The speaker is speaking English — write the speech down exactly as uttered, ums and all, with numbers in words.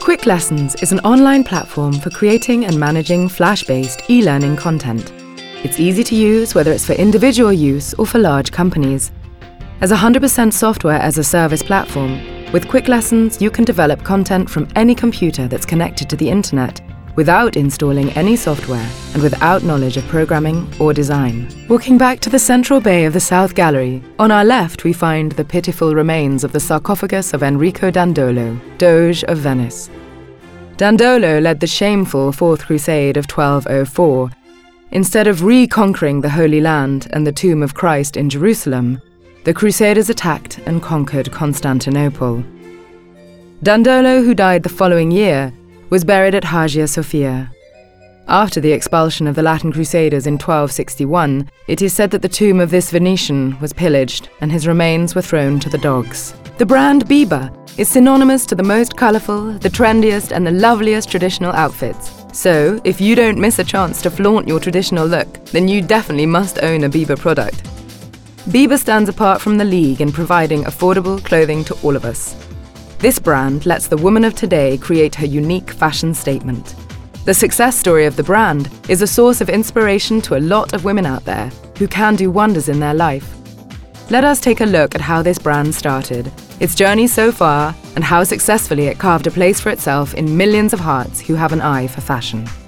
Quick Lessons is an online platform for creating and managing Flash-based e-learning content. It's easy to use, whether it's for individual use or for large companies. As a one hundred percent software as a service platform, with Quick Lessons you can develop content from any computer that's connected to the internet without installing any software and without knowledge of programming or design. Walking back to the central bay of the South Gallery, on our left we find the pitiful remains of the sarcophagus of Enrico Dandolo, Doge of Venice. Dandolo led the shameful Fourth Crusade of twelve oh four. Instead of reconquering the Holy Land and the tomb of Christ in Jerusalem, the Crusaders attacked and conquered Constantinople. Dandolo, who died the following year, was buried at Hagia Sophia. After the expulsion of the Latin Crusaders in twelve sixty-one, it is said that the tomb of this Venetian was pillaged and his remains were thrown to the dogs. The brand Biba is synonymous to the most colourful, the trendiest and the loveliest traditional outfits. So, if you don't miss a chance to flaunt your traditional look, then you definitely must own a Biba product. Biba stands apart from the league in providing affordable clothing to all of us. This brand lets the woman of today create her unique fashion statement. The success story of the brand is a source of inspiration to a lot of women out there who can do wonders in their life. Let us take a look at how this brand started, its journey so far, and how successfully it carved a place for itself in millions of hearts who have an eye for fashion.